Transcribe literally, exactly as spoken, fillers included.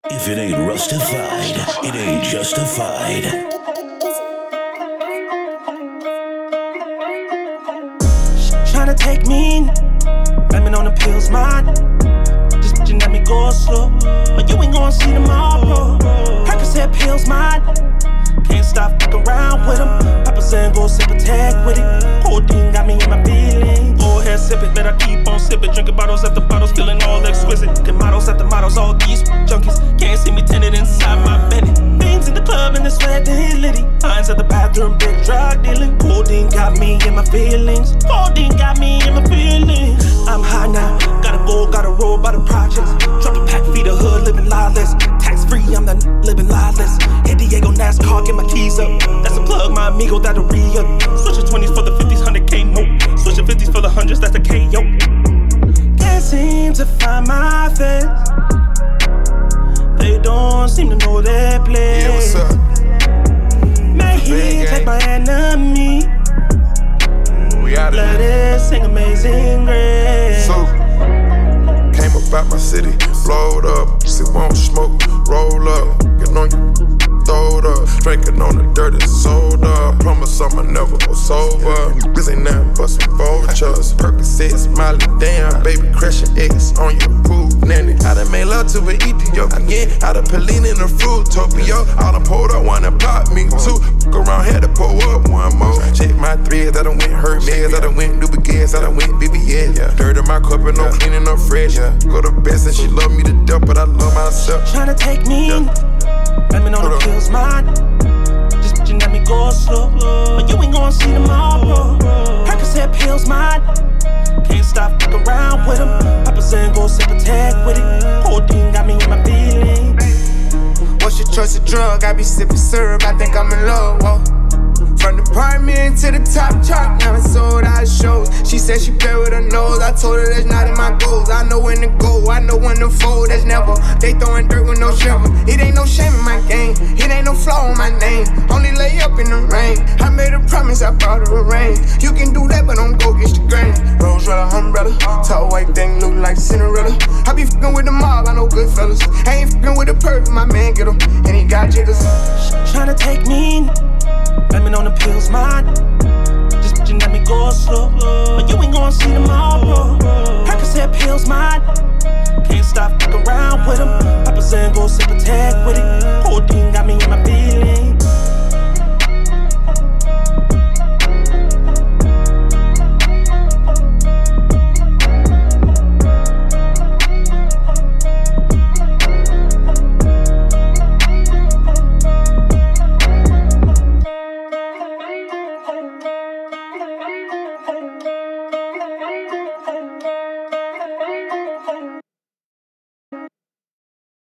If it ain't rustified, it ain't justified. Tryna take me, blaming on the pills, man. Just bitchin' let me go slow, but you ain't gon' see tomorrow. Percocet pills, man. Can't stop fucking around with them. Papa saying go sip a tag with it. Codeine got me in my feelings. Go ahead, sip it, but I keep on sipping. Drinking bottles after bottles, feeling all exquisite. Get models after models, all these junkies. Can't see me tinted inside my belly. Things in the club and the sweat is litty. Lines at the bathroom, big drug dealing. Codeine got me in my feelings. Codeine got me in my feelings. I'm high now, gotta go, gotta roll by the projects. Drop a pack, feed the hood, living lawless. Tax free, I'm the living lawless. Hit Diego NASCAR, get my keys up. That's a plug, my amigo, that'll re-up. Switching twenties for the fifties, one hundred K note. Switching fifties for the hundreds, that's the K, yo. Can't seem to find my face. They don't seem to know their place. Yeah, what's up? May he take my enemy. We out of Let here. it sing Amazing Grace. So, came about my city, blowed up. See, won't smoke, roll up. Get on you, throw it up. Drinking on the dirty soda. Promise I'ma never go sober. This ain't nothing but some vultures. Percocets, Molly, damn, baby, crashing eggs on your poop, nanny. I done made love to an Ethiopian, yeah. Out of Pauline in the Fruitopia. All the pulled up, wanna pop me too. Go around, had to pull up one more. Check my threads, I done went Hermes, I done went New Baguettes, I done went B B S. Yeah. Dirt in my cup and no cleaning up fresh. Yeah. Go to best and she love me to death, but I love myself. Tryna take me, Yeah. blaming on the pills, man. Just bitchin' let me go slow, but you ain't gon' see tomorrow. Percocet pills, man. Can't stop fucking around with them. Papa saying go sip a tag with it. Codeine got me in my feelings. What's your choice of drug? I be sipping syrup, I think I'm in love, whoa. From the apartment to the top chart, now it's sold out shows. She said she play with her nose, I told her that's not in my goals. I know when to go, I know when to fold, that's never. They throwing dirt with no shovel. It ain't no shame in my game, it ain't no flaw in my name. Only lay up in the rain, I made a promise, I brought her a ring. You can do that, but don't go get the grain. Rose red umbrella, tall white thing look like Cinderella. I be fucking with the mob, I know good fellas. I ain't fucking with the perp, my man get him, and he got jiggers. Tryna take me, blaming on the pills, man. Just bitchin' let me go slow, but you ain't gon' see tomorrow. Percocet pills, man. Can't stop fucking around with them. Papa saying